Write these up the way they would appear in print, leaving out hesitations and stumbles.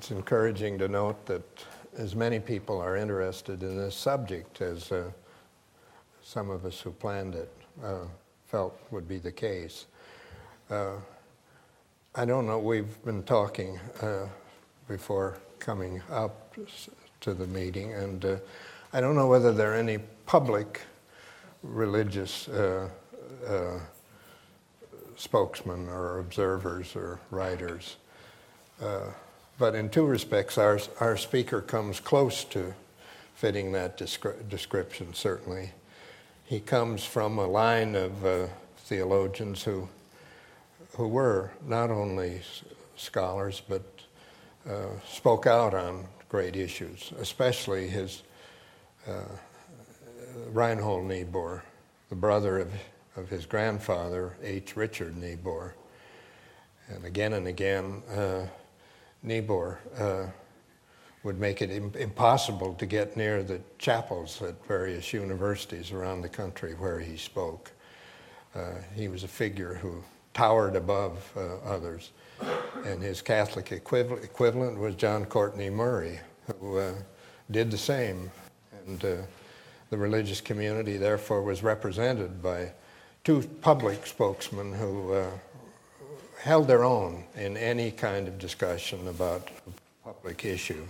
It's encouraging to note that as many people are interested in this subject as some of us who planned it felt would be the case. I don't know, we've been talking before coming up to the meeting, and I don't know whether there are any public religious spokesmen or observers or writers. But in two respects, our speaker comes close to fitting that description, certainly. He comes from a line of theologians who were not only scholars, but spoke out on great issues, especially his Reinhold Niebuhr, the brother of his grandfather, H. Richard Niebuhr. And again, Niebuhr would make it impossible to get near the chapels at various universities around the country where he spoke. He was a figure who towered above others. And his Catholic equivalent was John Courtney Murray, who did the same. And the religious community, therefore, was represented by two public spokesmen who held their own in any kind of discussion about a public issue.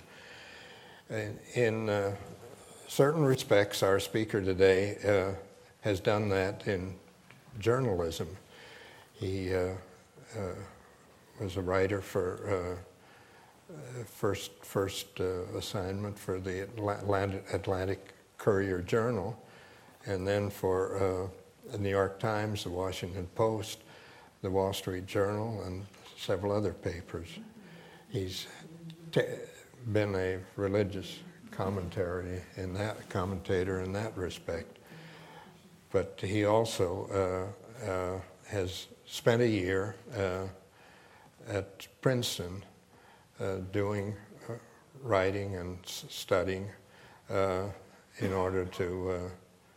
In certain respects, our speaker today has done that in journalism. He was a writer for first assignment for the Atlantic Courier-Journal, and then for the New York Times, the Washington Post, the Wall Street Journal, and several other papers. He's been a religious commentator in that respect, but he also has spent a year at Princeton doing writing and studying in order to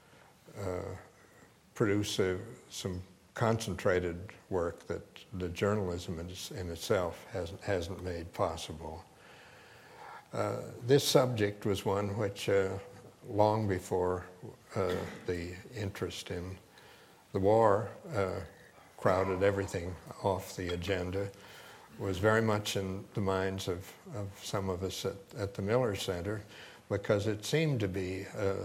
produce some concentrated work that the journalism in itself hasn't made possible. This subject was one which, long before the interest in the war crowded everything off the agenda, was very much in the minds of some of us at the Miller Center, because it seemed to be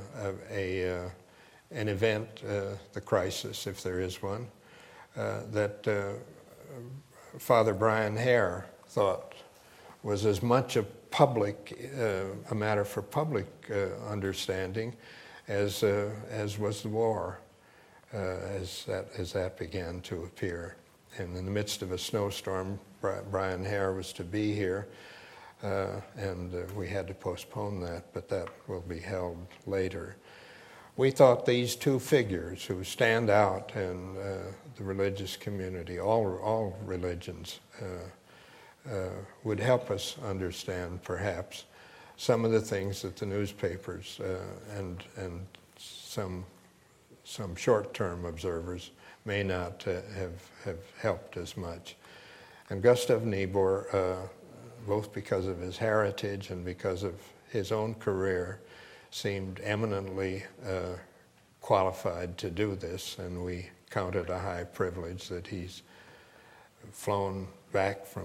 an event, the crisis, if there is one, that Father Brian Hare thought was as much a matter for public understanding as was the war, as that began to appear. And in the midst of a snowstorm, Brian Hare was to be here, and we had to postpone that, but that will be held later. We thought these two figures who stand out in the religious community, all religions, would help us understand perhaps some of the things that the newspapers and some short-term observers may not have helped as much. And Gustav Niebuhr, both because of his heritage and because of his own career, seemed eminently qualified to do this, and we count it a high privilege that he's flown back from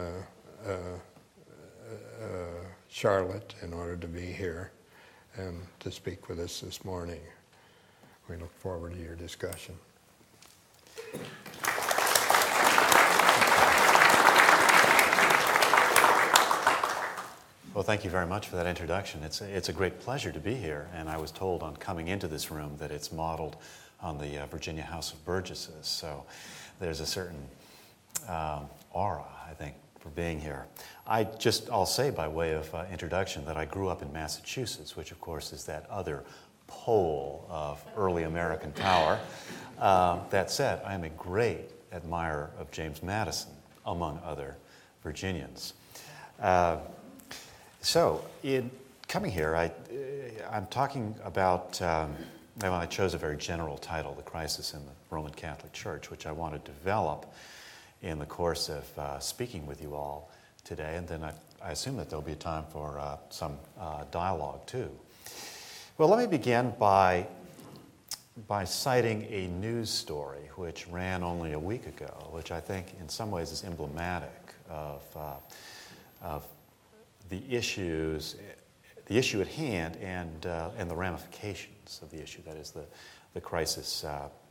Charlotte in order to be here and to speak with us this morning. We look forward to your discussion. Well, thank you very much for that introduction. It's a great pleasure to be here, and I was told on coming into this room that it's modeled on the Virginia House of Burgesses, so there's a certain aura, I think, for being here. I'll say by way of introduction that I grew up in Massachusetts, which of course is that other pole of early American power. That said, I am a great admirer of James Madison, among other Virginians. So, in coming here, I'm talking about, I chose a very general title, The Crisis in the Roman Catholic Church, which I want to develop in the course of speaking with you all today. And then I assume that there'll be time for some dialogue too. Well, let me begin by citing a news story which ran only a week ago, which I think in some ways is emblematic of the issue at hand and the ramifications of the issue. That is the crisis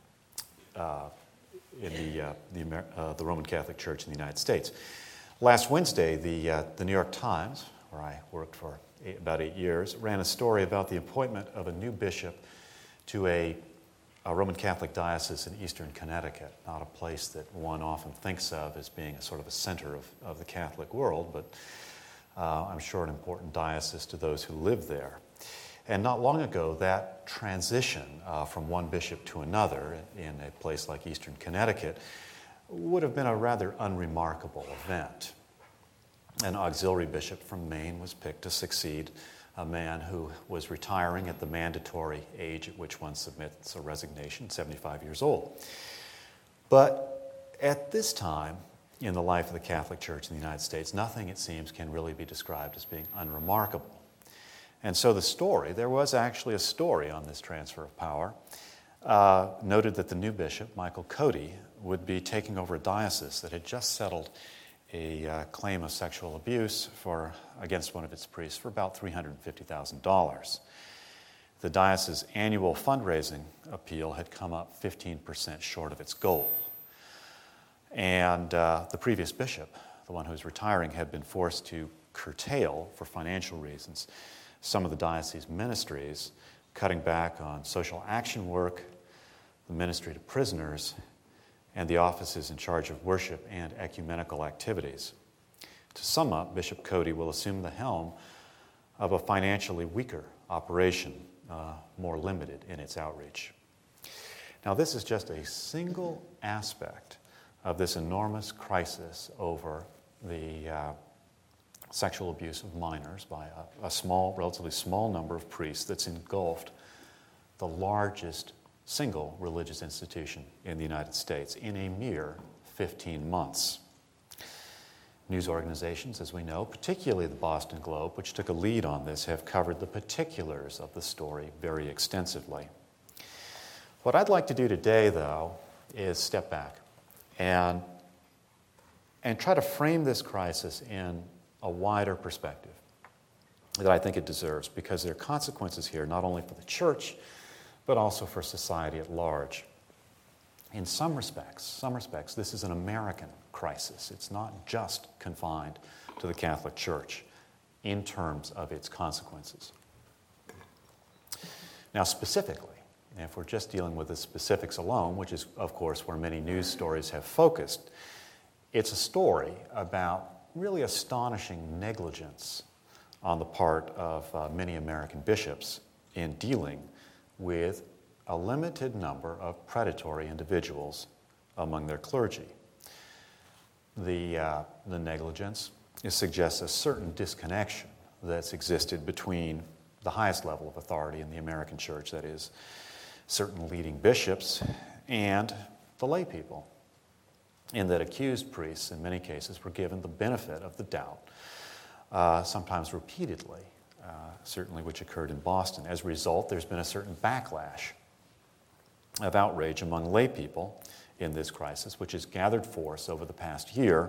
in the Roman Catholic Church in the United States. Last Wednesday, the New York Times, where I worked for about 8 years, ran a story about the appointment of a new bishop to a Roman Catholic diocese in eastern Connecticut, not a place that one often thinks of as being a sort of a center of the Catholic world, but I'm sure an important diocese to those who live there. And not long ago, that transition from one bishop to another in a place like eastern Connecticut would have been a rather unremarkable event. An auxiliary bishop from Maine was picked to succeed a man who was retiring at the mandatory age at which one submits a resignation, 75 years old. But at this time in the life of the Catholic Church in the United States, nothing, it seems, can really be described as being unremarkable. And so there was actually a story on this transfer of power, noted that the new bishop, Michael Cody, would be taking over a diocese that had just settled a claim of sexual abuse against one of its priests for about $350,000. The diocese's annual fundraising appeal had come up 15% short of its goal. And the previous bishop, the one who was retiring, had been forced to curtail, for financial reasons, some of the diocese's ministries, cutting back on social action work, the ministry to prisoners, and the offices in charge of worship and ecumenical activities. To sum up, Bishop Cody will assume the helm of a financially weaker operation, more limited in its outreach. Now, this is just a single aspect of this enormous crisis over the sexual abuse of minors by a relatively small number of priests that's engulfed the largest single religious institution in the United States in a mere 15 months. News organizations, as we know, particularly the Boston Globe, which took a lead on this, have covered the particulars of the story very extensively. What I'd like to do today, though, is step back and try to frame this crisis in a wider perspective that I think it deserves, because there are consequences here not only for the church, but also for society at large. In some respects, this is an American crisis. It's not just confined to the Catholic Church in terms of its consequences. Now, specifically, if we're just dealing with the specifics alone, which is, of course, where many news stories have focused, it's a story about really astonishing negligence on the part of many American bishops in dealing with a limited number of predatory individuals among their clergy. The negligence suggests a certain disconnection that's existed between the highest level of authority in the American church, that is, certain leading bishops, and the lay people, in that accused priests, in many cases, were given the benefit of the doubt, sometimes repeatedly, certainly which occurred in Boston. As a result, there's been a certain backlash of outrage among lay people in this crisis, which has gathered force over the past year,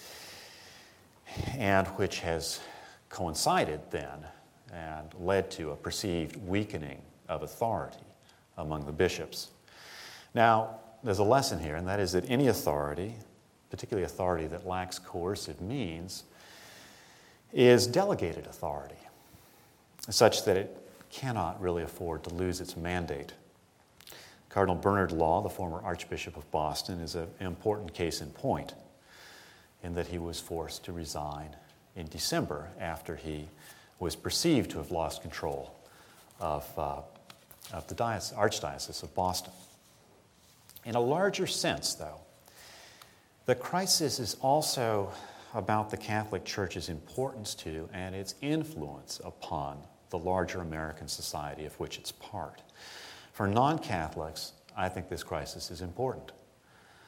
and which has coincided then and led to a perceived weakening of authority among the bishops. Now, there's a lesson here, and that is that any authority, particularly authority that lacks coercive means, is delegated authority, such that it cannot really afford to lose its mandate. Cardinal Bernard Law, the former Archbishop of Boston, is an important case in point, in that he was forced to resign in December after he was perceived to have lost control of the Archdiocese of Boston. In a larger sense, though, the crisis is also about the Catholic Church's importance to and its influence upon the larger American society of which it's part. For non-Catholics, I think this crisis is important.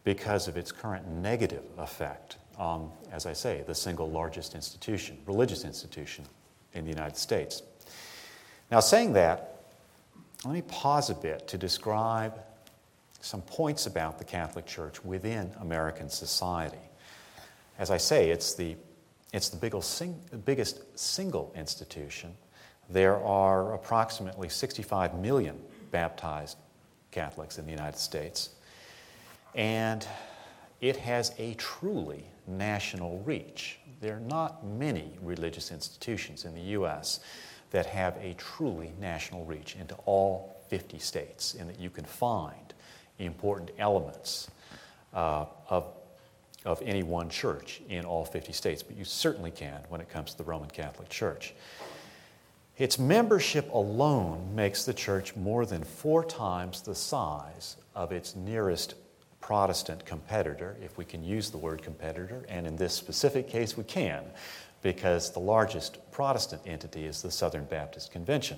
because of its current negative effect on, as I say, the single largest institution, religious institution in the United States. Now, saying that, let me pause a bit to describe some points about the Catholic Church within American society. As I say, it's the biggest single institution. There are approximately 65 million baptized Catholics in the United States, and it has a truly national reach. There are not many religious institutions in the U.S. that have a truly national reach into all 50 states, and that you can find important elements of any one church in all 50 states, but you certainly can when it comes to the Roman Catholic Church. Its membership alone makes the church more than 4 times the size of its nearest Protestant competitor, if we can use the word competitor, and in this specific case we can, because the largest Protestant entity is the Southern Baptist Convention,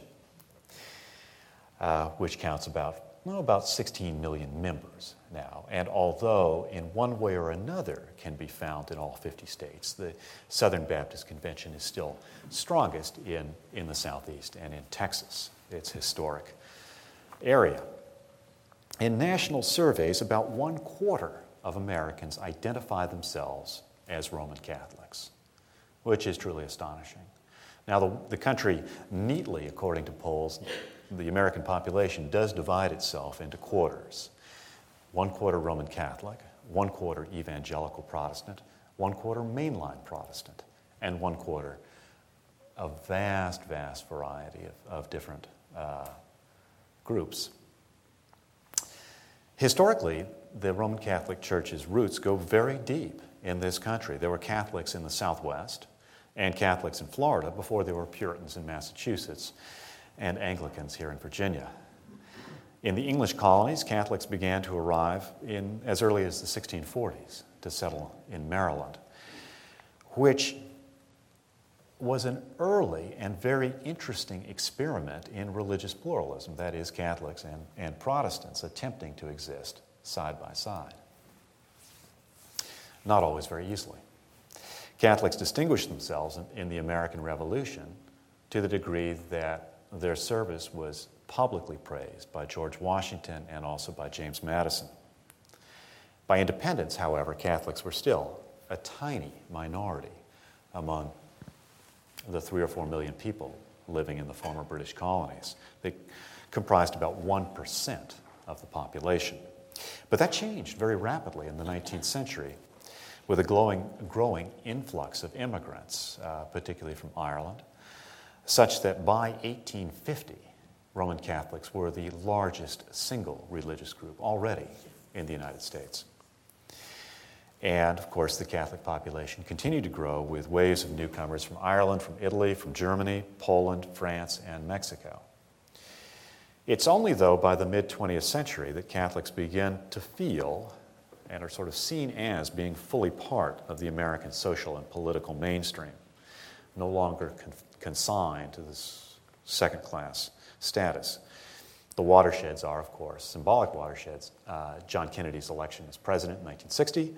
which counts about 16 million members now. And although in one way or another can be found in all 50 states, the Southern Baptist Convention is still strongest in the Southeast and in Texas, its historic area. In national surveys, about 1/4 of Americans identify themselves as Roman Catholics, which is truly astonishing. Now, the country neatly, according to polls, the American population does divide itself into quarters. 1/4 Roman Catholic, 1/4 Evangelical Protestant, 1/4 Mainline Protestant, and 1/4 a vast variety of different groups. Historically, the Roman Catholic Church's roots go very deep in this country. There were Catholics in the Southwest and Catholics in Florida before there were Puritans in Massachusetts and Anglicans here in Virginia. In the English colonies, Catholics began to arrive in as early as the 1640s to settle in Maryland, which was an early and very interesting experiment in religious pluralism, that is, Catholics and Protestants attempting to exist side by side. Not always very easily. Catholics distinguished themselves in the American Revolution to the degree that their service was publicly praised by George Washington and also by James Madison. By independence, however, Catholics were still a tiny minority among the 3 or 4 million people living in the former British colonies. They comprised about 1% of the population. But that changed very rapidly in the 19th century with a growing influx of immigrants, particularly from Ireland, such that by 1850, Roman Catholics were the largest single religious group already in the United States. And, of course, the Catholic population continued to grow with waves of newcomers from Ireland, from Italy, from Germany, Poland, France, and Mexico. It's only, though, by the mid-20th century that Catholics began to feel and are sort of seen as being fully part of the American social and political mainstream, no longer consigned to this second-class status. The watersheds are, of course, symbolic watersheds. John Kennedy's election as president in 1960,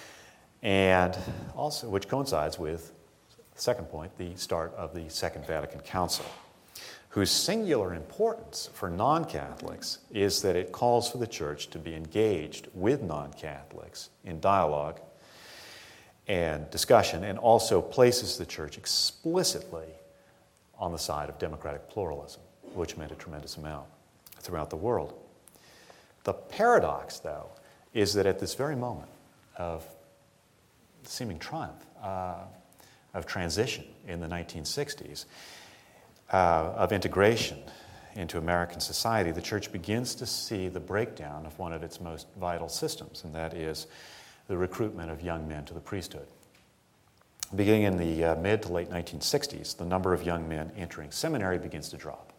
and also, which coincides with, the second point, the start of the Second Vatican Council, whose singular importance for non-Catholics is that it calls for the Church to be engaged with non-Catholics in dialogue and discussion, and also places the Church explicitly on the side of democratic pluralism, which meant a tremendous amount throughout the world. The paradox, though, is that at this very moment of seeming triumph, of transition in the 1960s, of integration into American society, the Church begins to see the breakdown of one of its most vital systems, and that is the recruitment of young men to the priesthood. Beginning in the mid to late 1960s, the number of young men entering seminary begins to drop,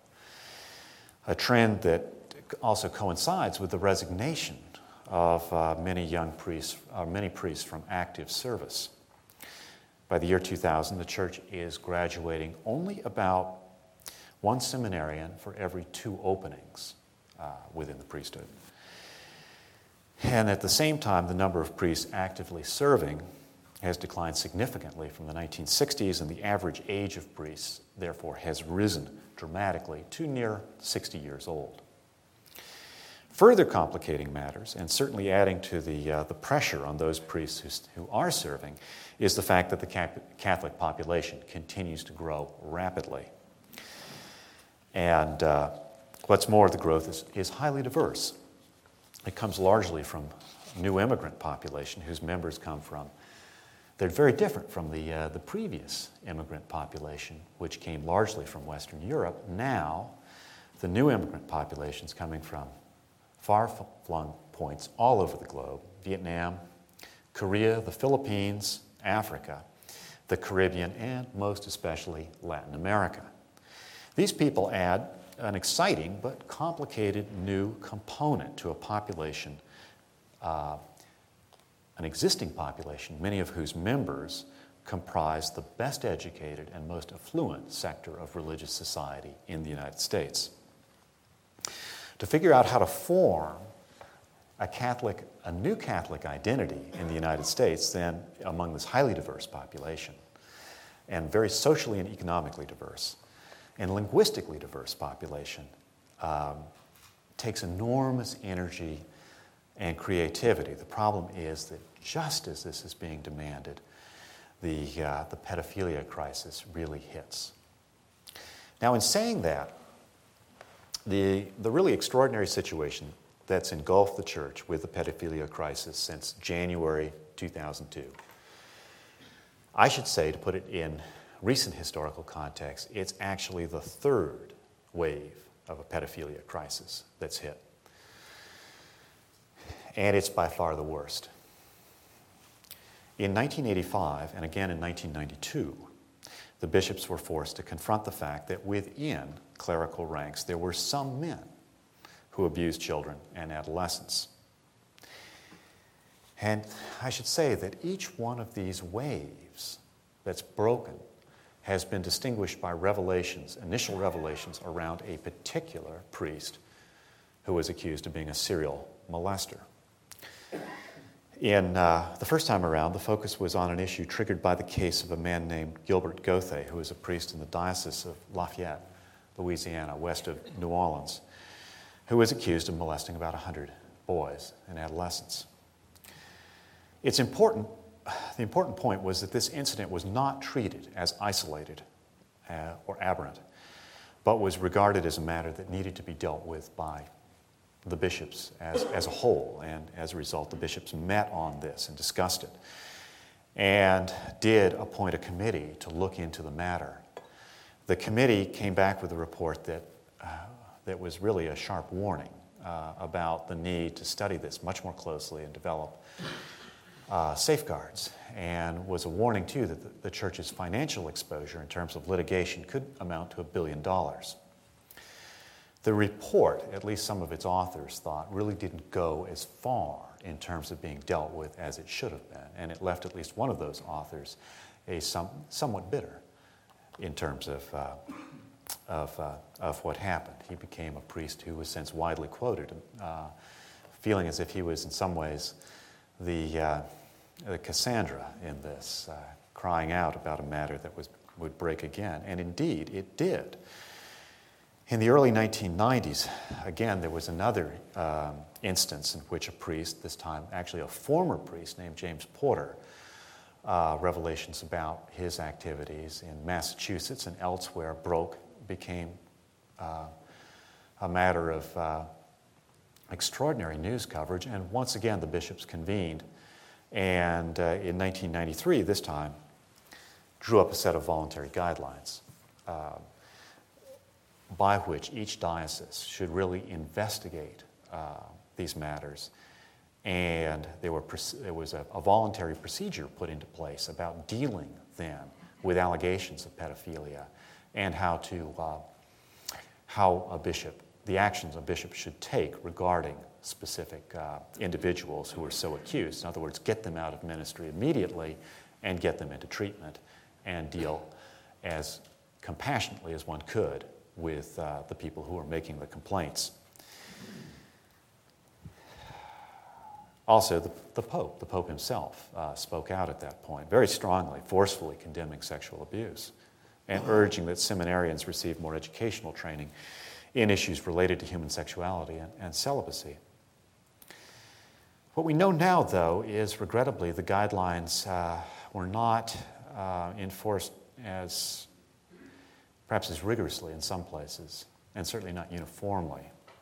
a trend that also coincides with the resignation of many priests from active service. By the year 2000, the Church is graduating only about 1 seminarian for every 2 openings within the priesthood. And at the same time, the number of priests actively serving has declined significantly from the 1960s, and the average age of priests, therefore, has risen dramatically to near 60 years old. Further complicating matters, and certainly adding to the pressure on those priests who are serving, is the fact that the Catholic population continues to grow rapidly. And what's more, the growth is highly diverse. It comes largely from new immigrant population whose members come from. They're very different from the previous immigrant population, which came largely from Western Europe. Now, the new immigrant population is coming from far-flung points all over the globe: Vietnam, Korea, the Philippines, Africa, the Caribbean, and most especially Latin America. These people add an exciting but complicated new component to a population, an existing population, many of whose members comprise the best educated and most affluent sector of religious society in the United States. To figure out how to form a new Catholic identity in the United States, then among this highly diverse population, and very socially and economically diverse, and linguistically diverse population, takes enormous energy and creativity. The problem is that just as this is being demanded, the pedophilia crisis really hits. Now, in saying that, the really extraordinary situation that's engulfed the church with the pedophilia crisis since January 2002, I should say, to put it in recent historical context, it's actually the third wave of a pedophilia crisis that's hit. And it's by far the worst. In 1985, and again in 1992, the bishops were forced to confront the fact that within clerical ranks there were some men who abused children and adolescents. And I should say that each one of these waves that's broken has been distinguished by revelations, initial revelations around a particular priest who was accused of being a serial molester. In the first time around, the focus was on an issue triggered by the case of a man named Gilbert Gothay, who was a priest in the Diocese of Lafayette, Louisiana, west of New Orleans, who was accused of molesting about 100 boys and adolescents. The important point was that this incident was not treated as isolated or aberrant, but was regarded as a matter that needed to be dealt with by the bishops as a whole. And as a result, the bishops met on this and discussed it and did appoint a committee to look into the matter. The committee came back with a report that was really a sharp warning about the need to study this much more closely and develop safeguards, and was a warning, too, that the church's financial exposure in terms of litigation could amount to $1 billion. The report, at least some of its authors thought, really didn't go as far in terms of being dealt with as it should have been, and it left at least one of those authors somewhat bitter in terms of what happened. He became a priest who was since widely quoted, feeling as if he was in some ways the Cassandra in this, crying out about a matter that would break again. And indeed, it did. In the early 1990s, again, there was another instance in which a priest, this time actually a former priest named James Porter, revelations about his activities in Massachusetts and elsewhere became a matter of extraordinary news coverage. And once again, the bishops convened, and in 1993, this time, drew up a set of voluntary guidelines by which each diocese should really investigate these matters. And there was a voluntary procedure put into place about dealing then with allegations of pedophilia, and how the actions a bishop should take regarding specific individuals who are so accused. In other words, get them out of ministry immediately and get them into treatment and deal as compassionately as one could with the people who are making the complaints. Also, the Pope himself spoke out at that point, very strongly, forcefully condemning sexual abuse and urging that seminarians receive more educational training in issues related to human sexuality and celibacy. What we know now, though, is regrettably the guidelines were not enforced perhaps as rigorously in some places, and certainly not uniformly.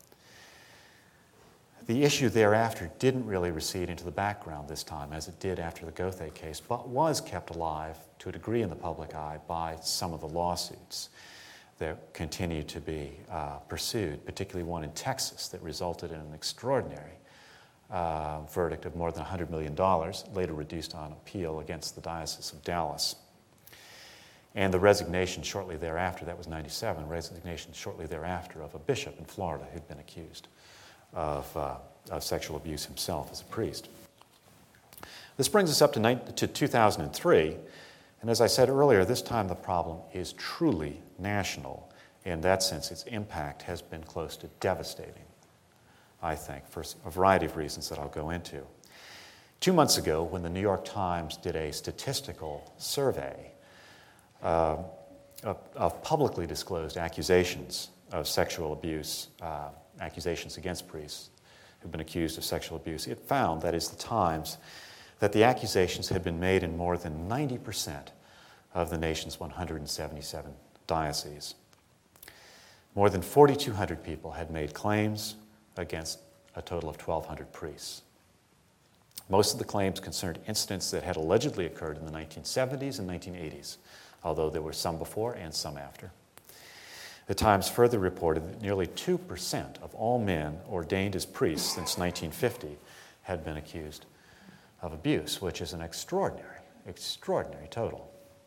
The issue thereafter didn't really recede into the background this time, as it did after the Gothay case, but was kept alive to a degree in the public eye by some of the lawsuits that continue to be pursued, particularly one in Texas that resulted in an extraordinary verdict of more than $100 million, later reduced on appeal against the Diocese of Dallas. And the resignation shortly thereafter, that was 97, resignation shortly thereafter of a bishop in Florida who'd been accused of sexual abuse himself as a priest. This brings us up to 2003, and as I said earlier, this time the problem is truly national. In that sense, its impact has been close to devastating, I think, for a variety of reasons that I'll go into. 2 months ago, when the New York Times did a statistical survey of publicly disclosed accusations of sexual abuse, accusations against priests who've been accused of sexual abuse, it found, that is the Times, that the accusations had been made in more than 90% of the nation's 177 dioceses. More than 4,200 people had made claims against a total of 1,200 priests. Most of the claims concerned incidents that had allegedly occurred in the 1970s and 1980s, although there were some before and some after. The Times further reported that nearly 2% of all men ordained as priests since 1950 had been accused of abuse, which is an extraordinary total.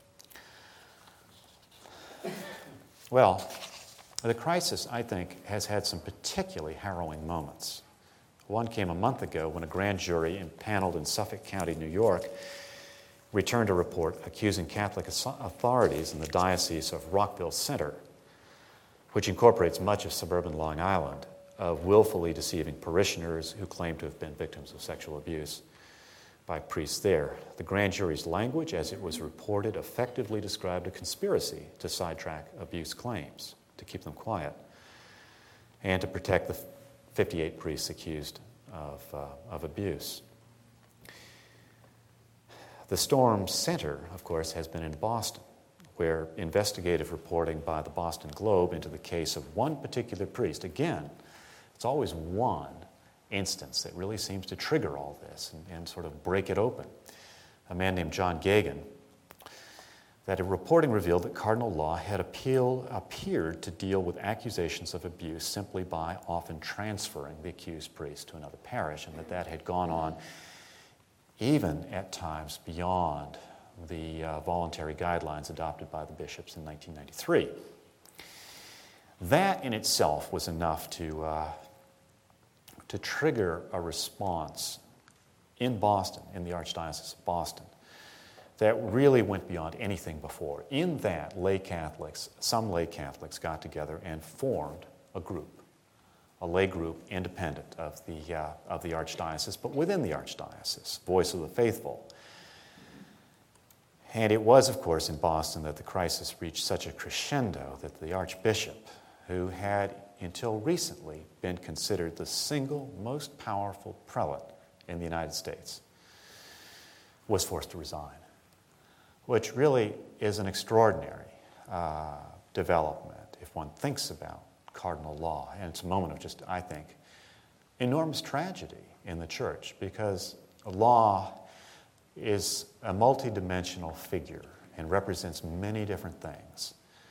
Well, the crisis, I think, has had some particularly harrowing moments. One came a month ago when a grand jury impaneled in Suffolk County, New York, returned a report accusing Catholic authorities in the Diocese of Rockville Center, which incorporates much of suburban Long Island, of willfully deceiving parishioners who claim to have been victims of sexual abuse by priests there. The grand jury's language, as it was reported, effectively described a conspiracy to sidetrack abuse claims, to keep them quiet, and to protect the 58 priests accused of abuse. The storm center, of course, has been in Boston, where investigative reporting by the Boston Globe into the case of one particular priest, again, it's always one instance that really seems to trigger all this and sort of break it open. A man named John Gagan, that a reporting revealed that Cardinal Law had appeared to deal with accusations of abuse simply by often transferring the accused priest to another parish, and that had gone on even at times beyond the voluntary guidelines adopted by the bishops in 1993. That in itself was enough to trigger a response in Boston, in the Archdiocese of Boston, that really went beyond anything before. In that, some lay Catholics got together and formed a lay group independent of the Archdiocese, but within the Archdiocese, Voice of the Faithful. And it was, of course, in Boston that the crisis reached such a crescendo that the Archbishop, who had until recently been considered the single most powerful prelate in the United States, was forced to resign, which really is an extraordinary development if one thinks about cardinal law. And it's a moment of just, I think, enormous tragedy in the Church, because law is a multidimensional figure and represents many different things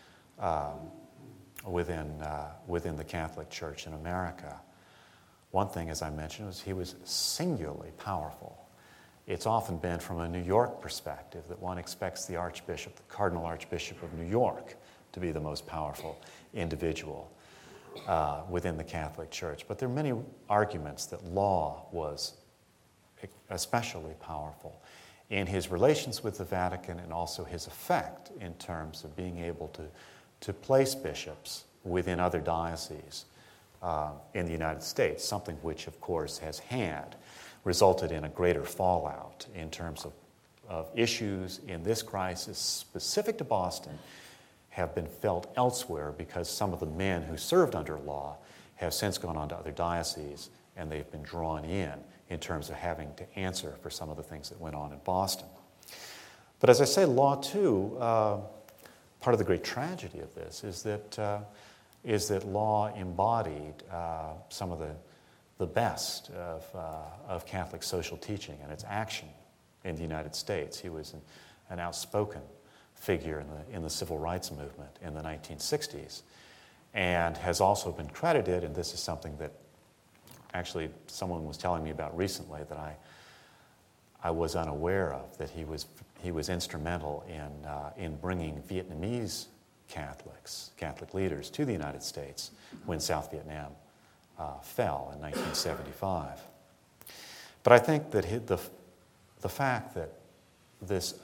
within the Catholic Church in America. One thing, as I mentioned, was he was singularly powerful. It's often been from a New York perspective that one expects the Archbishop, the Cardinal Archbishop of New York, to be the most powerful individual within the Catholic Church. But there are many arguments that Law was especially powerful in his relations with the Vatican, and also his effect in terms of being able to place bishops within other dioceses in the United States, something which, of course, has resulted in a greater fallout in terms of issues in this crisis specific to Boston have been felt elsewhere because some of the men who served under law have since gone on to other dioceses, and they've been drawn in terms of having to answer for some of the things that went on in Boston. But as I say, law too, part of the great tragedy of this is that law embodied some of the best of Catholic social teaching and its action in the United States. He was an outspoken figure in the civil rights movement in the 1960s, and has also been credited, and this is something that actually someone was telling me about recently that I was unaware of, that he was instrumental in bringing Vietnamese Catholic leaders to the United States when South Vietnam fell in 1975. But I think that the fact that this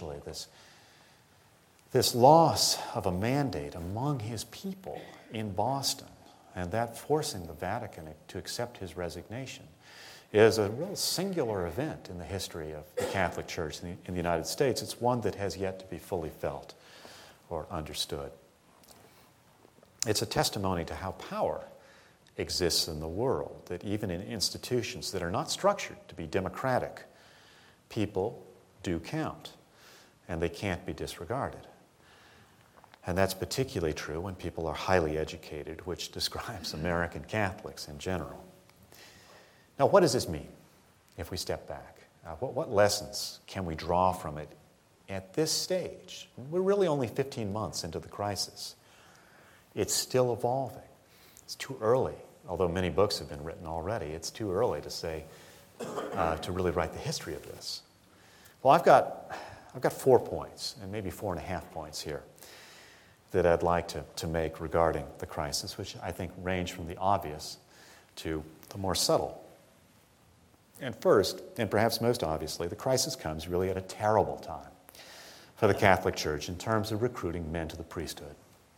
loss of a mandate among his people in Boston, and that forcing the Vatican to accept his resignation, is a real singular event in the history of the Catholic Church in the United States. It's one that has yet to be fully felt or understood. It's a testimony to how power exists in the world, that even in institutions that are not structured to be democratic, people do count, and they can't be disregarded. And that's particularly true when people are highly educated, which describes American Catholics in general. Now, what does this mean if we step back? What lessons can we draw from it at this stage? We're really only 15 months into the crisis. It's still evolving. It's too early, although many books have been written already. It's too early to say, to really write the history of this. Well, I've got 4 points, and maybe 4.5 points here, that I'd like to make regarding the crisis, which I think range from the obvious to the more subtle. And first, and perhaps most obviously, the crisis comes really at a terrible time for the Catholic Church in terms of recruiting men to the priesthood.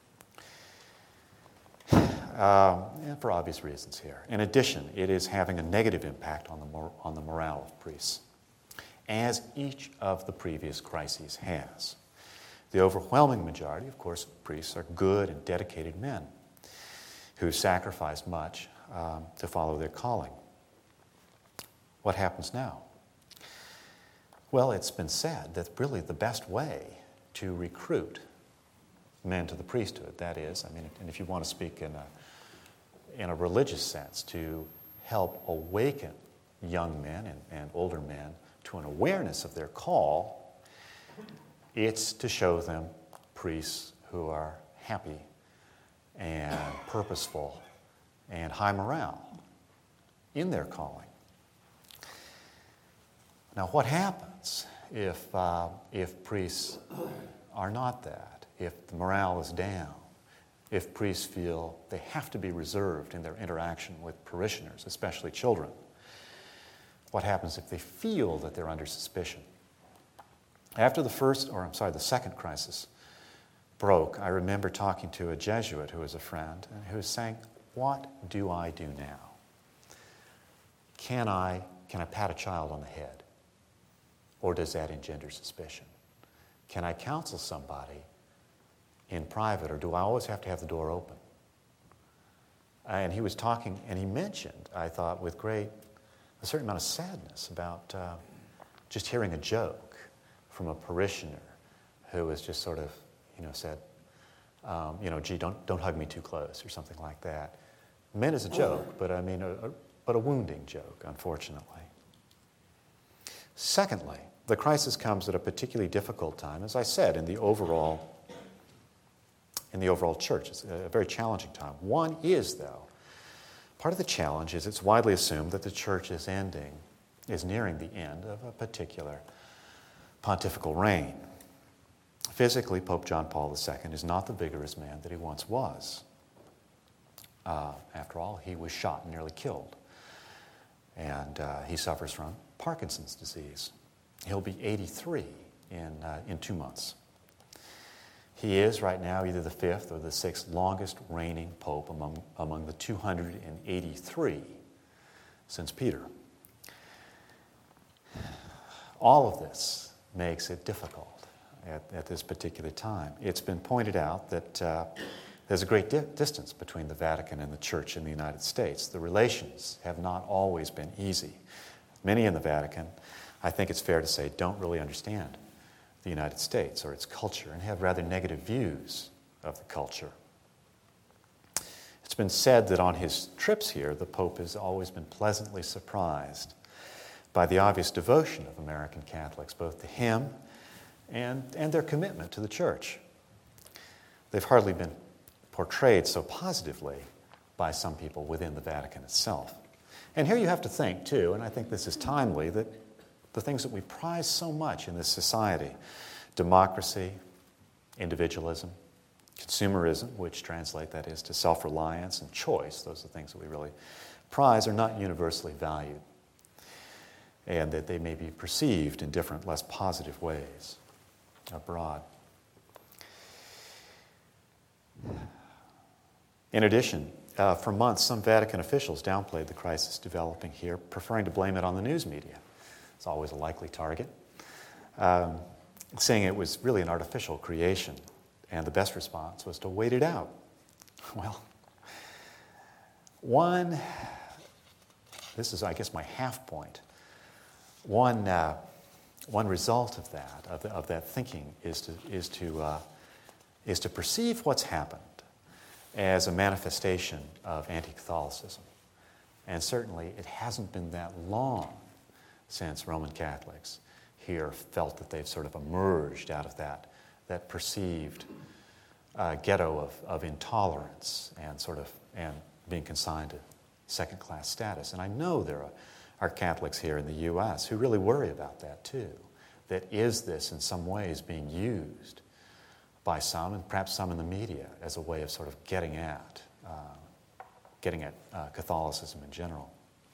And for obvious reasons here. In addition, it is having a negative impact on the morale of priests, as each of the previous crises has. The overwhelming majority, of course, of priests are good and dedicated men who sacrifice much to follow their calling. What happens now? Well, it's been said that really the best way to recruit men to the priesthood, that is, and if you want to speak in a religious sense, to help awaken young men and older men to an awareness of their call, it's to show them priests who are happy and purposeful and high morale in their calling. Now, what happens if priests are not that, if the morale is down, if priests feel they have to be reserved in their interaction with parishioners, especially children? What happens if they feel that they're under suspicion? After the second crisis broke, I remember talking to a Jesuit who was a friend and who was saying, "What do I do now? Can I pat a child on the head? Or does that engender suspicion? Can I counsel somebody in private, or do I always have to have the door open?" And he was talking, and he mentioned, I thought, with a certain amount of sadness about just hearing a joke from a parishioner who was just sort of, said, "Gee, don't hug me too close," or something like that. Meant as a joke, but a wounding joke, unfortunately. Secondly, the crisis comes at a particularly difficult time, as I said, in the overall church. It's a very challenging time. One is, though, part of the challenge is it's widely assumed that the church is nearing the end of a particular pontifical reign. Physically, Pope John Paul II is not the vigorous man that he once was. After all, he was shot and nearly killed. And he suffers from Parkinson's disease. He'll be 83 in 2 months. He is right now either the fifth or the sixth longest reigning pope among the 283 since Peter. All of this makes it difficult at this particular time. It's been pointed out that there's a great distance between the Vatican and the Church in the United States. The relations have not always been easy. Many in the Vatican, I think it's fair to say, don't really understand the United States or its culture and have rather negative views of the culture. It's been said that on his trips here, the Pope has always been pleasantly surprised by the obvious devotion of American Catholics, both to him and their commitment to the Church. They've hardly been portrayed so positively by some people within the Vatican itself. And here you have to think, too, and I think this is timely, that the things that we prize so much in this society, democracy, individualism, consumerism, which translate, that is, to self-reliance and choice, those are the things that we really prize, are not universally valued, and that they may be perceived in different, less positive ways abroad. In addition, for months, some Vatican officials downplayed the crisis developing here, preferring to blame it on the news media. It's always a likely target, saying it was really an artificial creation, and the best response was to wait it out. Well, this is, I guess, my half point. One result of that thinking is to perceive what's happened as a manifestation of anti-Catholicism. And certainly it hasn't been that long since Roman Catholics here felt that they've sort of emerged out of that perceived ghetto of intolerance and being consigned to second-class status. And I know there are Catholics here in the U.S. who really worry about that too. That is this in some ways being used by some, and perhaps some in the media, as a way of sort of getting at Catholicism in general.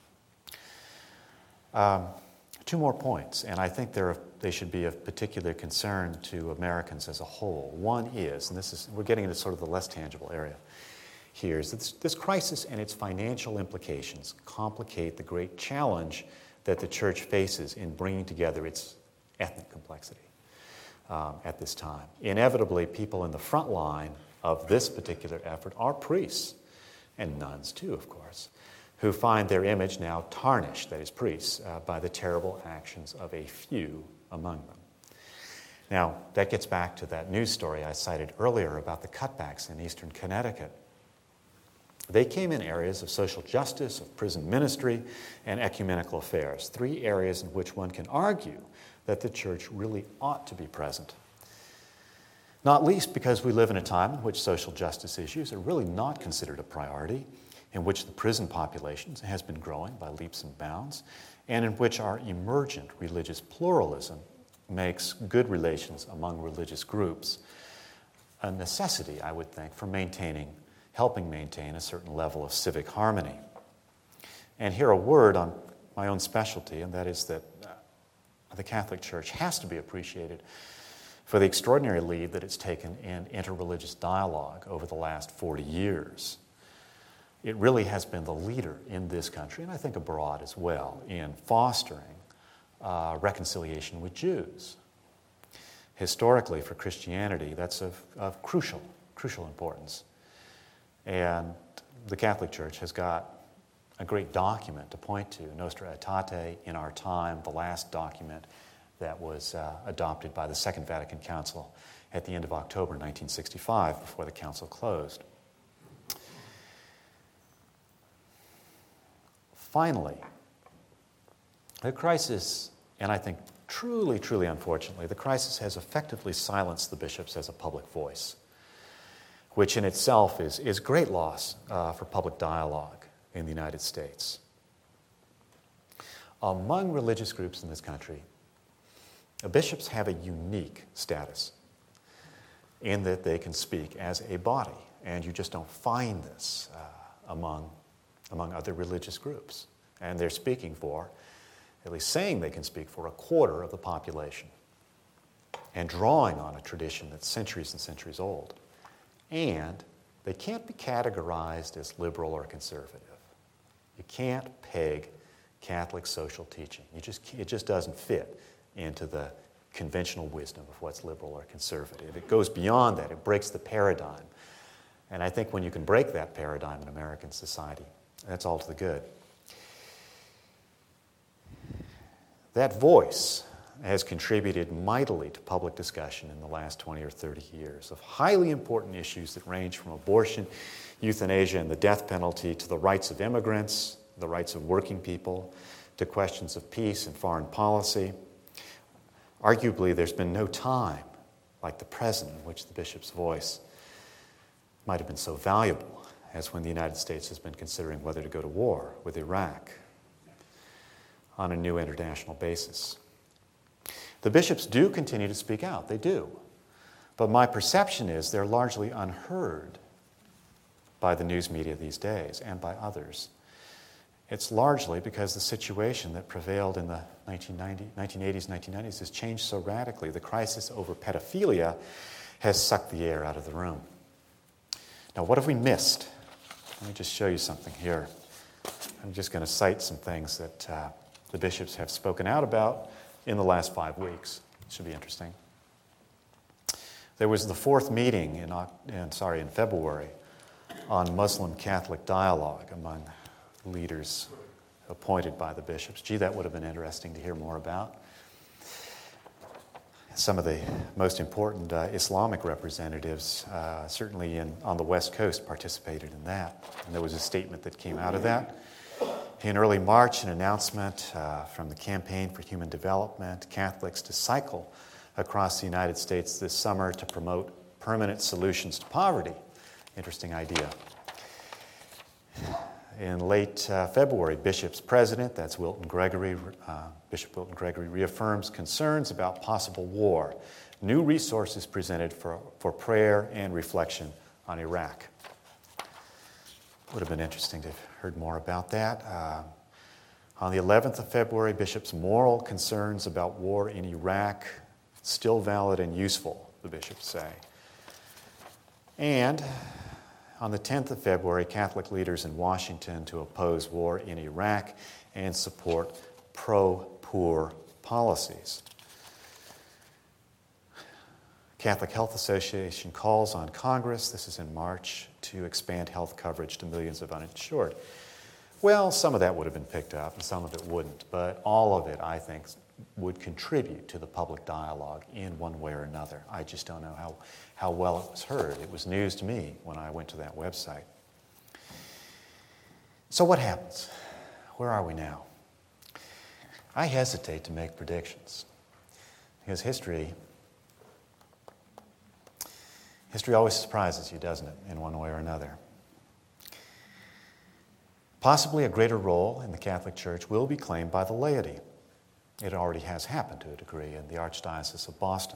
Two more points, and I think they should be of particular concern to Americans as a whole. One is, and we're getting into sort of the less tangible area here, is that this crisis and its financial implications complicate the great challenge that the Church faces in bringing together its ethnic complexity at this time. Inevitably, people in the front line of this particular effort are priests, and nuns too, of course, who find their image now tarnished, that is, priests, by the terrible actions of a few among them. Now, that gets back to that news story I cited earlier about the cutbacks in eastern Connecticut. They came in areas of social justice, of prison ministry, and ecumenical affairs, three areas in which one can argue that the Church really ought to be present. Not least because we live in a time in which social justice issues are really not considered a priority, in which the prison population has been growing by leaps and bounds, and in which our emergent religious pluralism makes good relations among religious groups a necessity, I would think, for helping maintain a certain level of civic harmony. And here a word on my own specialty, and that is that the Catholic Church has to be appreciated for the extraordinary lead that it's taken in interreligious dialogue over the last 40 years. It really has been the leader in this country, and I think abroad as well, in fostering reconciliation with Jews. Historically, for Christianity, that's of crucial importance. And the Catholic Church has got a great document to point to, Nostra Aetate in Our Time, the last document that was adopted by the Second Vatican Council at the end of October 1965, before the council closed. Finally, the crisis, and I think truly, truly unfortunately, the crisis has effectively silenced the bishops as a public voice, which in itself is great loss for public dialogue in the United States. Among religious groups in this country, bishops have a unique status in that they can speak as a body, and you just don't find this among other religious groups. And they're speaking for, at least saying they can speak for, a quarter of the population. and drawing on a tradition that's centuries and centuries old. And they can't be categorized as liberal or conservative. You can't peg Catholic social teaching. It just doesn't fit into the conventional wisdom of what's liberal or conservative. It goes beyond that. It breaks the paradigm. And I think when you can break that paradigm in American society, that's all to the good. That voice has contributed mightily to public discussion in the last 20 or 30 years of highly important issues that range from abortion, euthanasia, and the death penalty to the rights of immigrants, the rights of working people, to questions of peace and foreign policy. Arguably, there's been no time like the present in which the bishop's voice might have been so valuable as when the United States has been considering whether to go to war with Iraq on a new international basis. The bishops do continue to speak out, they do. But my perception is they're largely unheard by the news media these days and by others. It's largely because the situation that prevailed in the 1980s, 1990s has changed so radically. The crisis over pedophilia has sucked the air out of the room. Now, what have we missed? Let me just show you something here. I'm just going to cite some things that the bishops have spoken out about in the last 5 weeks. It should be interesting. There was the 4th meeting in February on Muslim-Catholic dialogue among leaders appointed by the bishops. Gee, that would have been interesting to hear more about. Some of the most important Islamic representatives, certainly on the West Coast, participated in that. And there was a statement that came out of that. In early March, an announcement from the Campaign for Human Development, Catholics to cycle across the United States this summer to promote permanent solutions to poverty. Interesting idea. In late February, Bishop's president, that's Wilton Gregory, Bishop Wilton Gregory, reaffirms concerns about possible war. New resources presented for prayer and reflection on Iraq. Would have been interesting to have heard more about that. On the 11th of February, Bishop's moral concerns about war in Iraq, still valid and useful, the bishops say. And on the 10th of February, Catholic leaders in Washington to oppose war in Iraq and support pro-poor policies. Catholic Health Association calls on Congress, this is in March, to expand health coverage to millions of uninsured. Well, some of that would have been picked up and some of it wouldn't, but all of it, I think, would contribute to the public dialogue in one way or another. I just don't know how well it was heard. It was news to me when I went to that website. So what happens? Where are we now? I hesitate to make predictions because history always surprises you, doesn't it, in one way or another. Possibly a greater role in the Catholic Church will be claimed by the laity. It already has happened to a degree in the Archdiocese of Boston.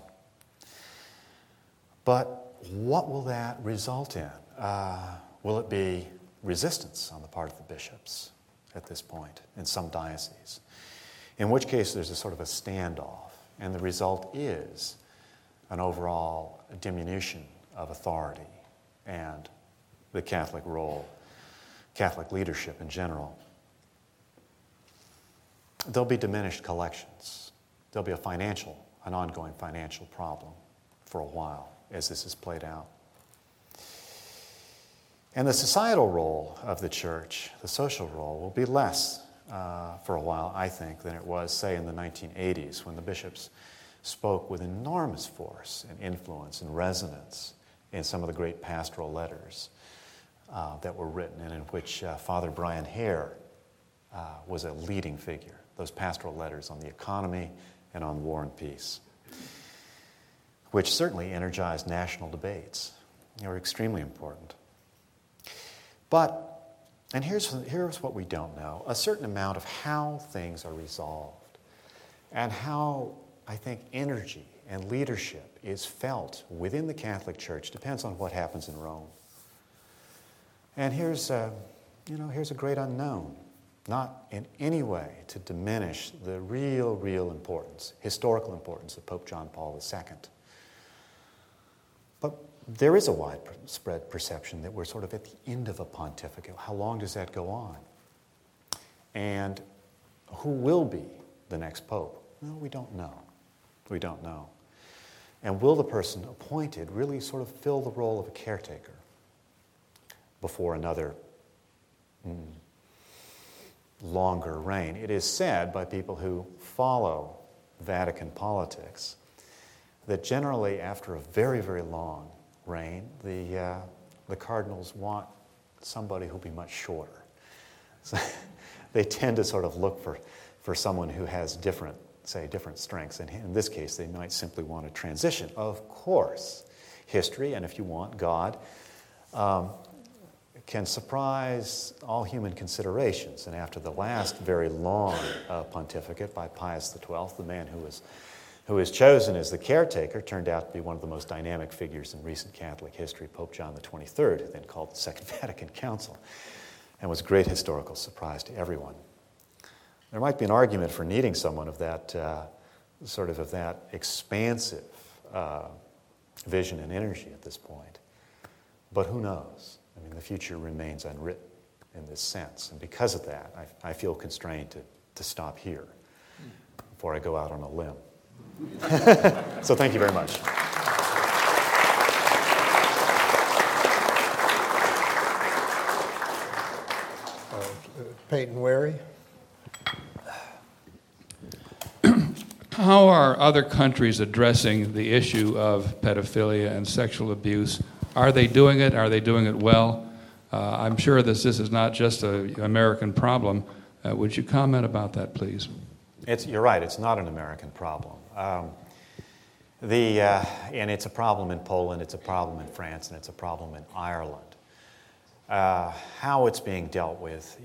But what will that result in? Will it be resistance on the part of the bishops at this point in some dioceses? In which case there's a sort of a standoff, and the result is an overall diminution of authority and the Catholic role, Catholic leadership in general. There'll be diminished collections. There'll be an ongoing financial problem for a while as this is played out. And the societal role of the church, the social role, will be less for a while, I think, than it was, say, in the 1980s when the bishops spoke with enormous force and influence and resonance in some of the great pastoral letters that were written and in which Father Brian Hare was a leading figure. Those pastoral letters on the economy and on war and peace, which certainly energized national debates. They were extremely important. But, and here's what we don't know, a certain amount of how things are resolved and how, I think, energy and leadership is felt within the Catholic Church depends on what happens in Rome. And here's a great unknown. not in any way to diminish the real importance, historical importance of Pope John Paul II. But there is a widespread perception that we're sort of at the end of a pontificate. How long does that go on? And who will be the next pope? Well, we don't know. We don't know. And will the person appointed really sort of fill the role of a caretaker before another longer reign? It is said by people who follow Vatican politics that generally after a very long reign, the cardinals want somebody who'll be much shorter. So they tend to sort of look for someone who has different strengths. And in this case, they might simply want a transition. Of course, history, and if you want, God, can surprise all human considerations. And after the last very long pontificate by Pius XII, the man who was chosen as the caretaker turned out to be one of the most dynamic figures in recent Catholic history, Pope John XXIII, who then called the Second Vatican Council, and was a great historical surprise to everyone. There might be an argument for needing someone of that of that expansive vision and energy at this point. But who knows? I mean, the future remains unwritten in this sense. And because of that, I feel constrained to stop here before I go out on a limb. So thank you very much. Peyton Wary. How are other countries addressing the issue of pedophilia and sexual abuse? Are they doing it? Are they doing it well? I'm sure this is not just an American problem. Would you comment about that, please? You're right. It's not an American problem. And it's a problem in Poland, it's a problem in France, and it's a problem in Ireland. How it's being dealt with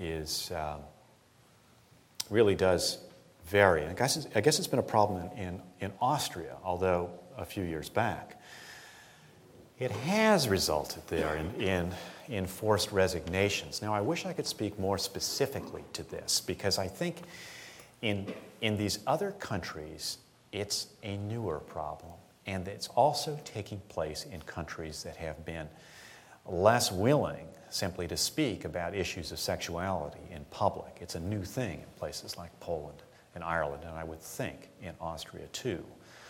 really does vary. I guess it's been a problem in Austria, although a few years back. It has resulted there in forced resignations. Now, I wish I could speak more specifically to this, because I think in these other countries, it's a newer problem, and it's also taking place in countries that have been less willing simply to speak about issues of sexuality in public. It's a new thing in places like Poland and Ireland, and I would think in Austria too.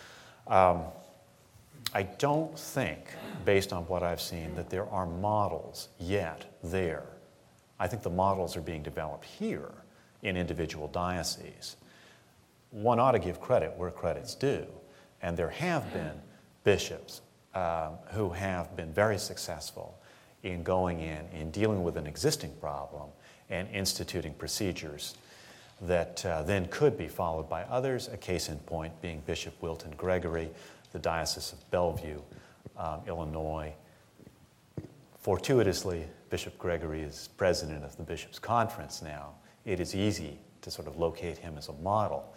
I don't think, based on what I've seen, that there are models yet there. I think the models are being developed here in individual dioceses. One ought to give credit where credit's due, and there have been bishops who have been very successful in going in dealing with an existing problem and instituting procedures that then could be followed by others, a case in point being Bishop Wilton Gregory, the Diocese of Bellevue, Illinois. Fortuitously, Bishop Gregory is president of the Bishops' Conference now. It is easy to sort of locate him as a model.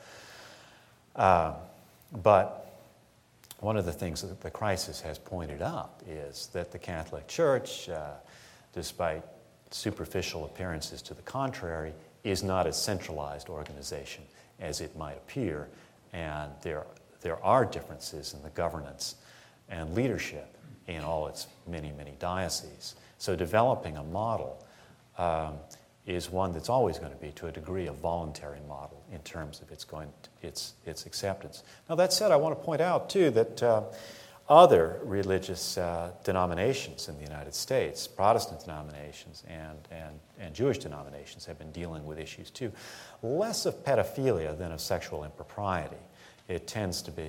But one of the things that the crisis has pointed up is that the Catholic Church, despite superficial appearances to the contrary, is not a centralized organization as it might appear, and there are differences in the governance and leadership in all its many dioceses. So developing a model is one that's always going to be, to a degree, a voluntary model in terms of its acceptance. Now, that said, I want to point out, too, that other religious denominations in the United States, Protestant denominations and Jewish denominations, have been dealing with issues, too. Less of pedophilia than of sexual impropriety. It tends to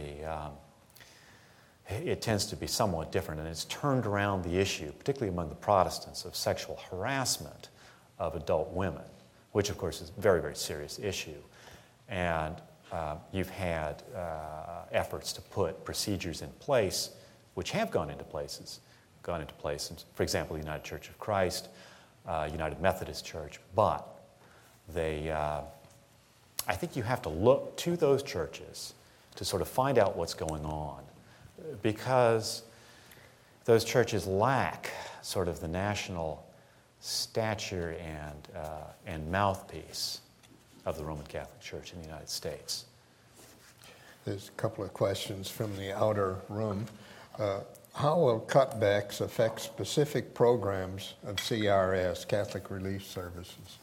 be somewhat different, and it's turned around the issue, particularly among the Protestants, of sexual harassment of adult women, which of course is a very serious issue. And you've had efforts to put procedures in place which have gone into place. For example, the United Church of Christ, United Methodist Church, but I think you have to look to those churches to sort of find out what's going on, because those churches lack sort of the national stature and mouthpiece of the Roman Catholic Church in the United States. There's a couple of questions from the outer room. How will cutbacks affect specific programs of CRS, Catholic Relief Services?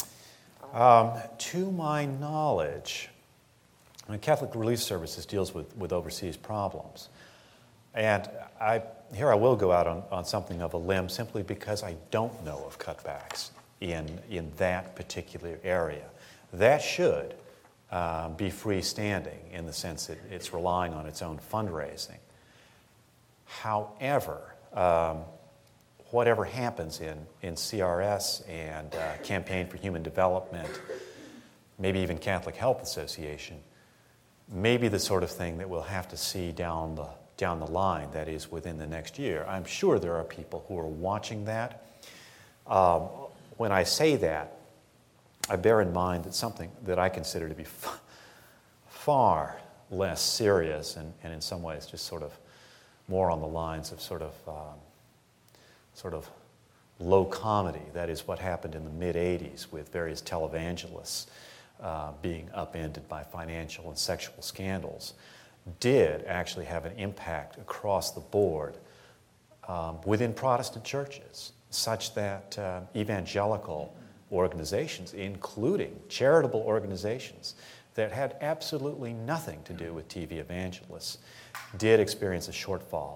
To my knowledge, Catholic Relief Services deals with overseas problems. And here I will go out on something of a limb simply because I don't know of cutbacks in that particular area. That should be freestanding in the sense that it's relying on its own fundraising. However, whatever happens in CRS and Campaign for Human Development, maybe even Catholic Health Association, may be the sort of thing that we'll have to see down the line, that is, within the next year. I'm sure there are people who are watching that. When I say that, I bear in mind that something that I consider to be far less serious and in some ways just sort of more on the lines of sort of low comedy. That is what happened in the mid-'80s with various televangelists being upended by financial and sexual scandals, did actually have an impact across the board within Protestant churches, such that evangelical organizations, including charitable organizations that had absolutely nothing to do with TV evangelists, did experience a shortfall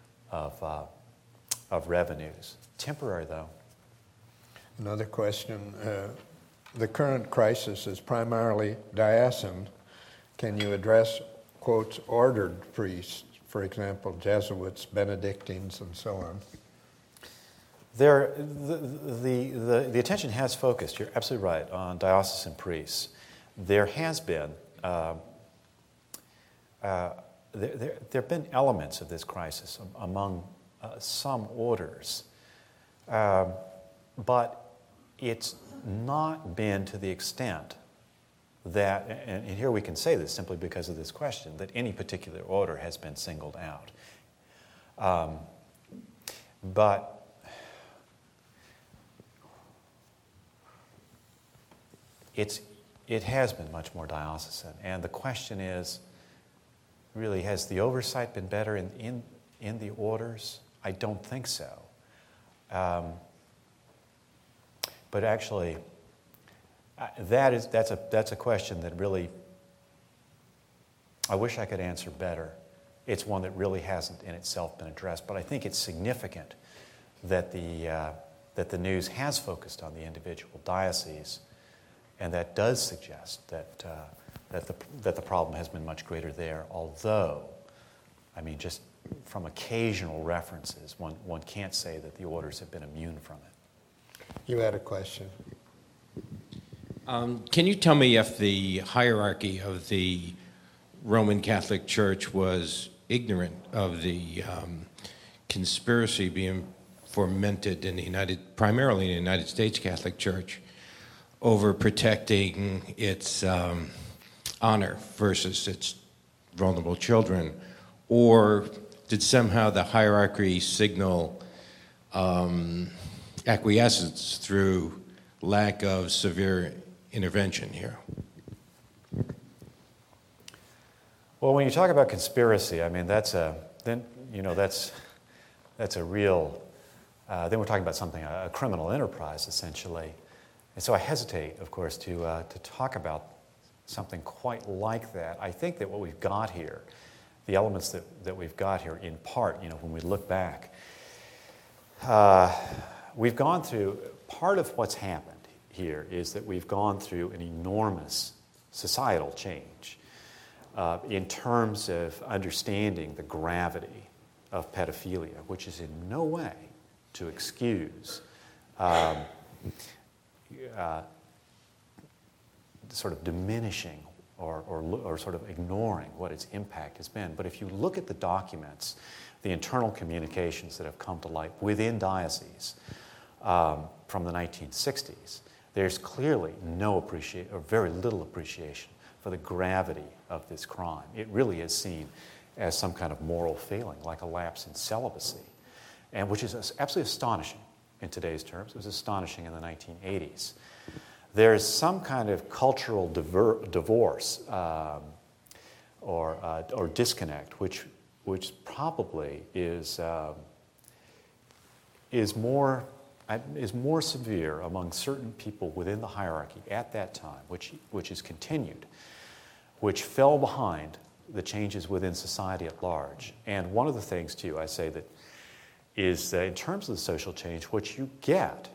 of revenues. Temporary, though. Another question. The current crisis is primarily diocesan. Can you address, quotes, ordered priests, for example, Jesuits, Benedictines, and so on? The attention has focused, you're absolutely right, on diocesan priests. There has been there have been elements of this crisis among some orders, but it's not been to the extent that, and here we can say this simply because of this question, that any particular order has been singled out. But it has been much more diocesan, and the question is, really, has the oversight been better in the orders? I don't think so. But actually, that's a question that really I wish I could answer better. It's one that really hasn't in itself been addressed, but I think it's significant that the news has focused on the individual diocese, and that does suggest that the problem has been much greater there. Although, I mean, just from occasional references, one can't say that the orders have been immune from it. You had a question. Can you tell me if the hierarchy of the Roman Catholic Church was ignorant of the conspiracy being fomented in primarily in the United States Catholic Church over protecting its honor versus its vulnerable children? Or did somehow the hierarchy signal acquiescence through lack of severe intervention here? Well, when you talk about conspiracy, I mean that's a real. Then we're talking about something, a criminal enterprise, essentially. And so I hesitate, of course, to talk about something quite like that. I think that what we've got here, the elements that we've got here, in part, when we look back, we've gone through, part of what's happened here is that we've gone through an enormous societal change in terms of understanding the gravity of pedophilia, which is in no way to excuse sort of diminishing or sort of ignoring what its impact has been. But if you look at the documents, the internal communications that have come to light within dioceses from the 1960s, there's clearly no appreciation, or very little appreciation, for the gravity of this crime. It really is seen as some kind of moral failing, like a lapse in celibacy, and which is absolutely astonishing in today's terms. It was astonishing in the 1980s. There's some kind of cultural divorce or disconnect, which probably is more severe among certain people within the hierarchy at that time, which is continued, which fell behind the changes within society at large. And one of the things, too, I say that is that in terms of the social change, what you get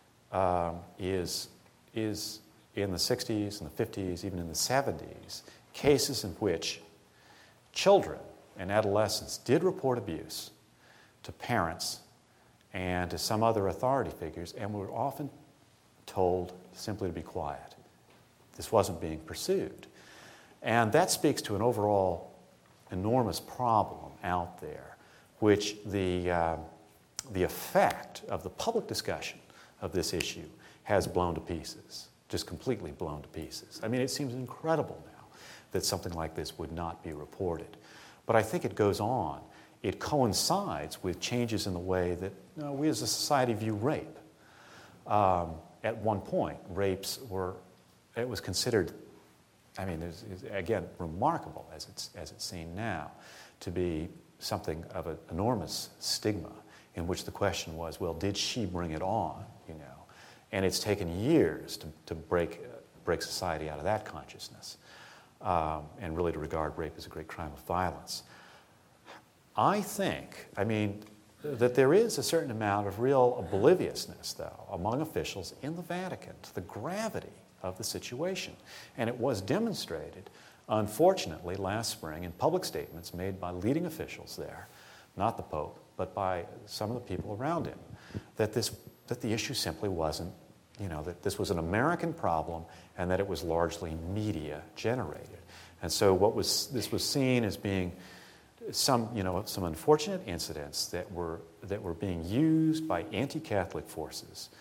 is in the 60s and the 50s, even in the 70s, cases in which children and adolescents did report abuse to parents and to some other authority figures, and were often told simply to be quiet. This wasn't being pursued. And that speaks to an overall enormous problem out there, which the effect of the public discussion of this issue has blown to pieces, just completely blown to pieces. I mean, it seems incredible now that something like this would not be reported. But I think it goes on. It coincides with changes in the way that we as a society view rape. At one point, it was considered, I mean, again, remarkable as it's seen now, to be something of an enormous stigma in which the question was, well, did she bring it on, And it's taken years to break society out of that consciousness and really to regard rape as a great crime of violence. I think, that there is a certain amount of real obliviousness, though, among officials in the Vatican to the gravity of the situation. And it was demonstrated, unfortunately, last spring in public statements made by leading officials there, not the Pope, but by some of the people around him, that the issue simply wasn't, that this was an American problem and that it was largely media generated. And so this was seen as being some unfortunate incidents that were being used by anti-Catholic forces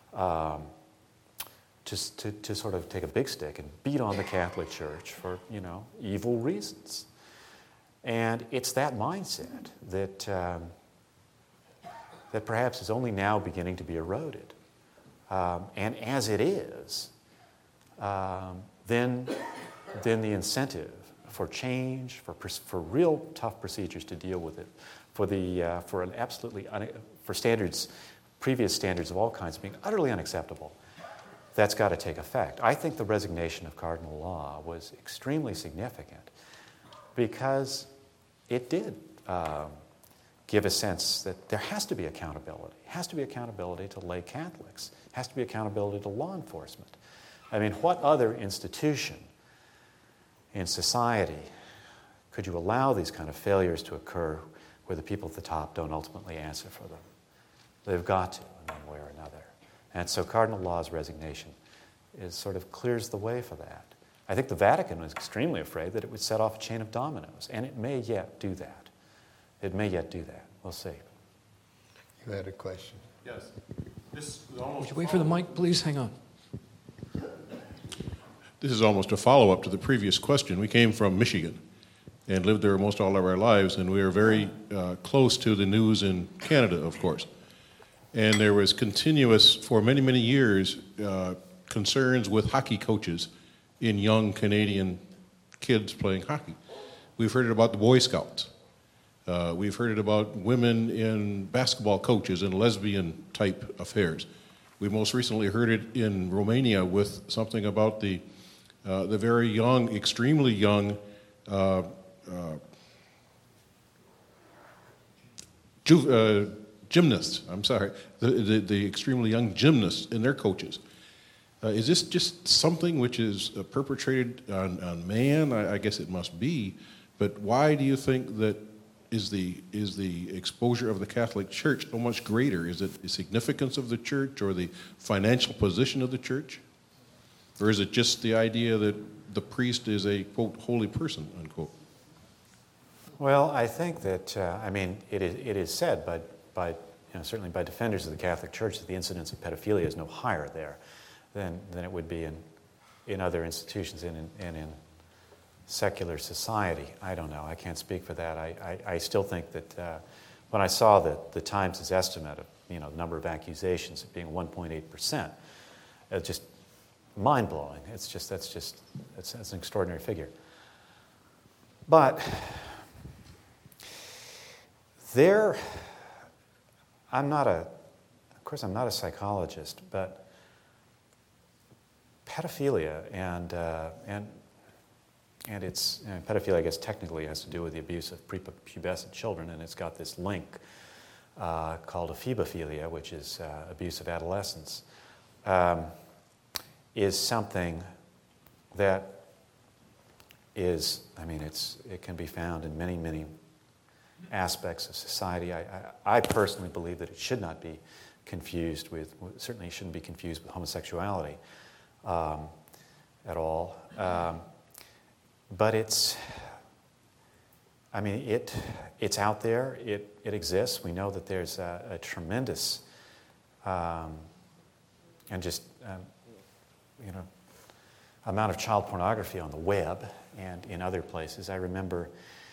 to sort of take a big stick and beat on the Catholic Church for evil reasons. And it's that mindset that perhaps is only now beginning to be eroded. And as it is, then the incentive for change, for real tough procedures to deal with it, for standards, previous standards of all kinds being utterly unacceptable, that's got to take effect. I think the resignation of Cardinal Law was extremely significant because it did give a sense that there has to be accountability. It has to be accountability to lay Catholics. It has to be accountability to law enforcement. What other institution in society could you allow these kind of failures to occur where the people at the top don't ultimately answer for them? They've got to in one way or another. And so Cardinal Law's resignation sort of clears the way for that. I think the Vatican was extremely afraid that it would set off a chain of dominoes, and it may yet do that. We'll see. You had a question? Yes. Would you wait for the mic, please? Hang on. This is almost a follow-up to the previous question. We came from Michigan and lived there most all of our lives, and we are very close to the news in Canada, of course. And there was continuous, for many, many years, concerns with hockey coaches in young Canadian kids playing hockey. We've heard it about the Boy Scouts. We've heard it about women in basketball coaches and lesbian-type affairs. We most recently heard it in Romania with something about the very young, extremely young gymnasts. I'm sorry, the extremely young gymnasts and their coaches. Is this just something which is perpetrated on man? I guess it must be. But why do you think that is the exposure of the Catholic Church so much greater? Is it the significance of the Church or the financial position of the Church? Or is it just the idea that the priest is a, quote, holy person, unquote? Well, I think that, it is said by certainly by defenders of the Catholic Church that the incidence of pedophilia is no higher there than it would be in other institutions and in secular society. I don't know. I can't speak for that. I still think that when I saw the Times' estimate number of accusations being 1.8%. It's just mind-blowing. That's an extraordinary figure. But I'm not a psychologist, but pedophilia and pedophilia, I guess, technically has to do with the abuse of prepubescent children, and it's got this link called ephebophilia, which is abuse of adolescents, is something that is, it can be found in many, many aspects of society. I personally believe that it should not be confused with, certainly shouldn't be confused with homosexuality at all. But it's out there, it exists. We know that there's a tremendous amount of child pornography on the web and in other places. I remember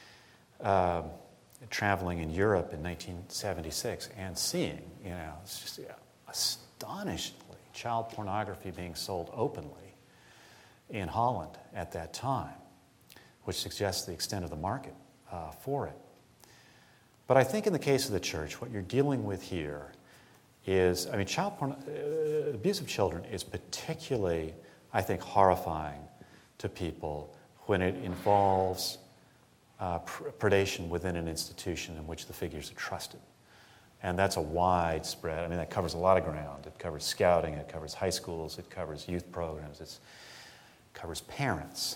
traveling in Europe in 1976 and seeing, it's just astonishingly child pornography being sold openly in Holland at that time, which suggests the extent of the market for it. But I think in the case of the church, what you're dealing with here is, abuse of children is particularly, I think, horrifying to people when it involves predation within an institution in which the figures are trusted. And that's a widespread, that covers a lot of ground. It covers scouting, it covers high schools, it covers youth programs, it covers parents.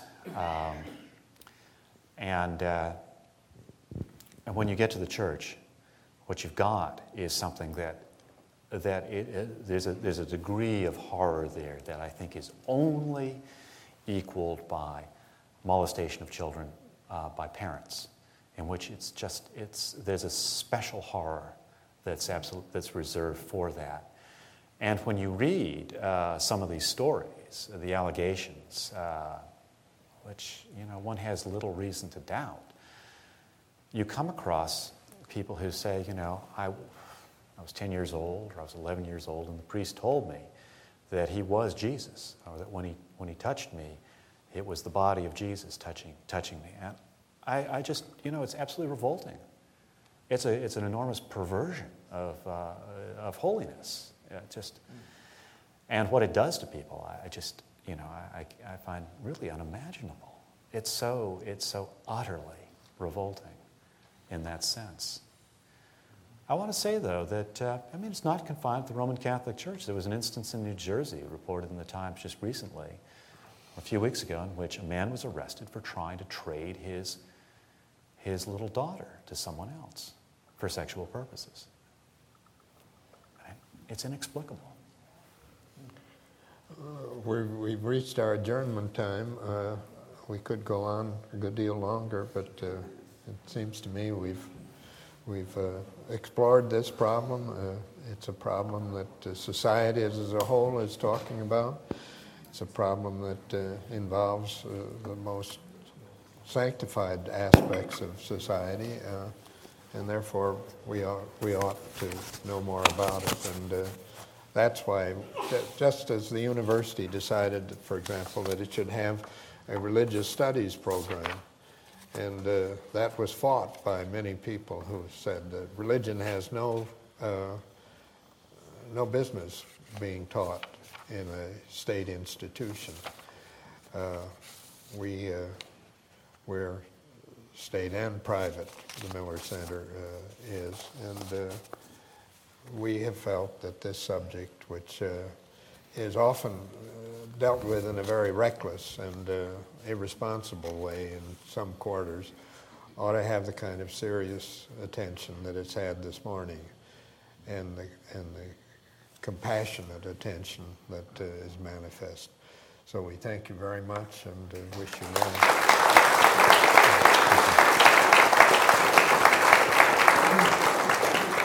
And when you get to the church, what you've got is something there's a degree of horror there that I think is only equaled by molestation of children by parents, in which there's a special horror that's reserved for that. And when you read some of these stories, the allegations, which one has little reason to doubt, you come across people who say, I was 10 years old or I was 11 years old, and the priest told me that he was Jesus, or that when he touched me, it was the body of Jesus touching me. And I just, it's absolutely revolting. It's an enormous perversion of holiness. And what it does to people, I find really unimaginable. It's so utterly revolting in that sense. I want to say, though, that it's not confined to the Roman Catholic Church. There was an instance in New Jersey reported in the Times just recently, a few weeks ago, in which a man was arrested for trying to trade his little daughter to someone else for sexual purposes. It's inexplicable. We've reached our adjournment time. We could go on a good deal longer, but it seems to me we've explored this problem. It's a problem that society as a whole is talking about. It's a problem that involves the most sanctified aspects of society, and therefore we ought to know more about it. And that's why, just as the university decided, for example, that it should have a religious studies program, and that was fought by many people who said that religion has no business being taught in a state institution. We're state and private, the Miller Center is, and we have felt that this subject, which is often dealt with in a very reckless and irresponsible way in some quarters, ought to have the kind of serious attention that it's had this morning, and the compassionate attention that is manifest. So we thank you very much and wish you well.